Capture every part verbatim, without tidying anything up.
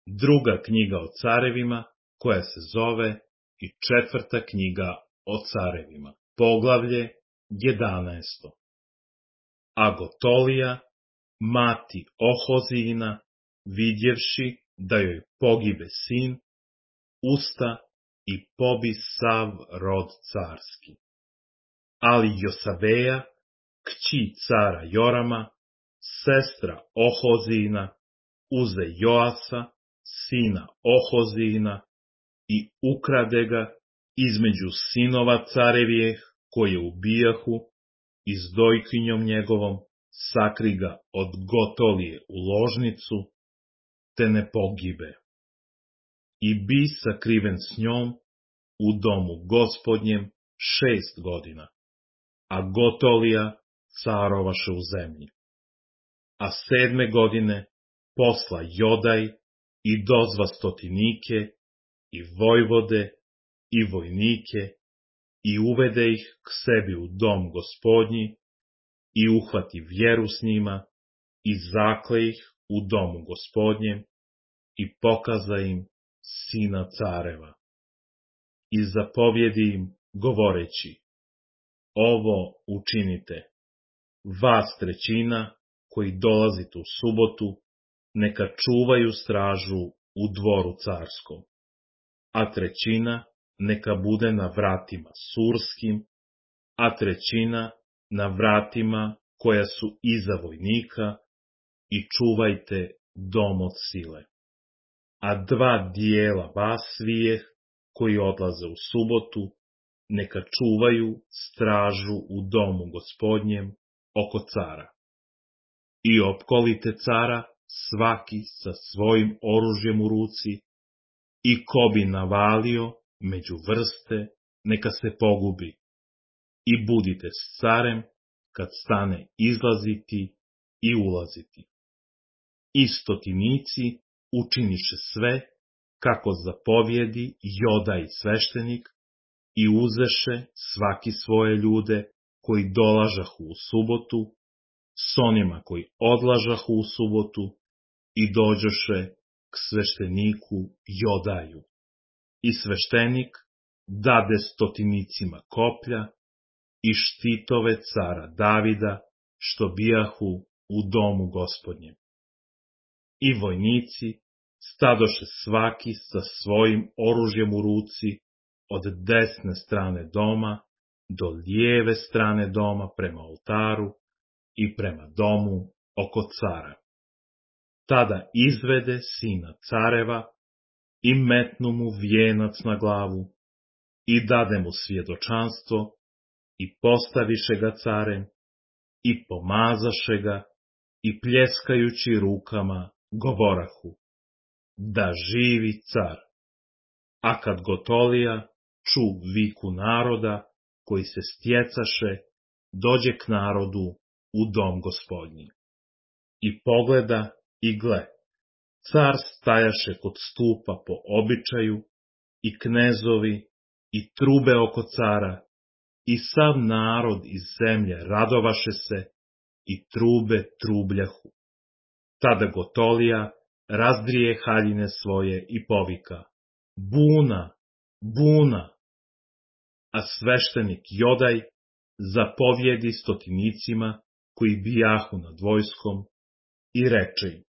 druga knjiga o carevima, koja se zove i četvrta knjiga o carevima, poglavlje jedanaesto. A Gotolija, mati Ohozijina, vidjevši da joj pogibe sin, usta i pobi sav rod carski. Ali Josaveja, kći cara Jorama, sestra Ohozijina, uze Joasa, sina Ohozijina, i ukrade ga između sinova carevijeh, koje ubijahu, i s dojkinjom njegovom sakri ga od Gotolije u ložnicu, te ne pogibe. I bi sakriven s njom u domu Gospodnjem šest godina, a Gotolija carovaše u zemlji. A sedme godine posla Jodaj i dozva stotinike, i vojvode, i vojnike, i uvede ih k sebi u dom Gospodnji, i uhvati vjeru s njima, i zakle ih u domu Gospodnjem, i pokaza im sina careva. I zapovjedi im, govoreći: ovo učinite, vas trećina, koji dolazite u subotu, neka čuvaju stražu u dvoru carskom, a trećina neka bude na vratima surskim, a trećina na vratima koja su iza vojnika, i čuvajte dom od sile. A dva dijela vas svijeh, koji odlaze u subotu, neka čuvaju stražu u domu Gospodnjem oko cara. I opkolite cara svaki sa svojim oružjem u ruci, i ko bi navalio među vrste, neka se pogubi. I budite s carem kad stane izlaziti i ulaziti. I stotinici učiniše sve, kako zapovjedi Jodaj sveštenik, i uzeše svaki svoje ljude koji dolažahu u subotu, s onima koji odlažahu u subotu, i dođoše k svešteniku Jodaju. I sveštenik dade stotinicima koplja i štitove cara Davida, što bijahu u domu Gospodnjem. I vojnici stadoše svaki sa svojim oružjem u ruci, od desne strane doma do lijeve strane doma prema oltaru i prema domu oko cara. Tada izvede sina careva i metnu mu vijenac na glavu i dade mu svjedočanstvo i postaviše ga carem i pomazaše ga i pljeskajući rukama govorahu: da živi car. A kad Gotolija ču viku naroda koji se stjecaše, dođe k narodu u dom Gospodnji. I pogleda i gle, car stajaše kod stupa po običaju, i knezovi, i trube oko cara, i sav narod iz zemlje radovaše se, i trube trubljahu. Tada Gotolija razdrije haljine svoje i povika: buna, buna! A sveštenik Jodaj zapovjedi stotinicima koji bijahu nad vojskom i reče im: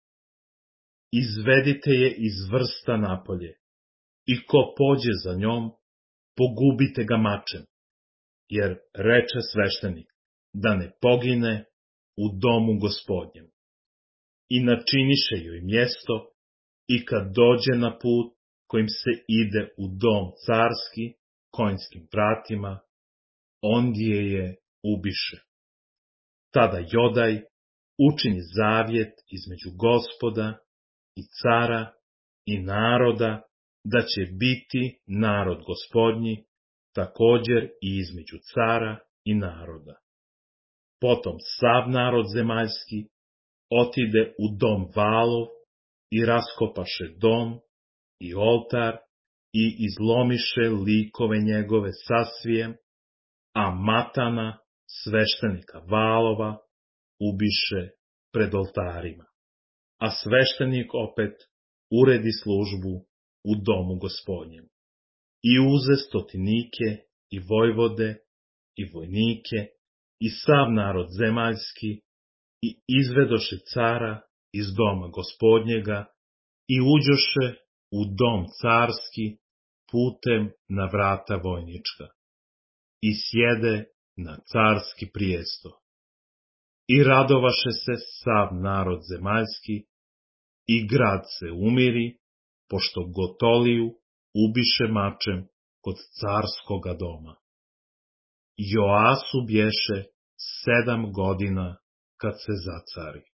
izvedite je iz vrsta napolje, i ko pođe za njom, pogubite ga mačem, jer reče sveštenik da ne pogine u domu Gospodnjem. I načiniše joj mjesto, i kad dođe na put kojim se ide u dom carski konjskim pratima, ondje je ubiše. Tada Jodaj učini zavjet između Gospoda i cara i naroda, da će biti narod Gospodnji, također i između cara i naroda. Potom sav narod zemaljski otide u dom Valov i raskopaše dom i oltar i izlomiše likove njegove sasvijem, a Matana, sveštenika Valova, ubiše pred oltarima. A sveštenik opet uredi službu u domu Gospodnjem. I uze stotinike, i vojvode, i vojnike, i sav narod zemaljski, i izvedoše cara iz doma Gospodnjega, i uđoše u dom carski putem na vrata vojnička, i sjede na carski prijesto. I radovaše se sav narod zemaljski, i grad se umiri, pošto Gotoliju ubiše mačem kod carskoga doma. Joasu bješe sedam godina kad se zacari.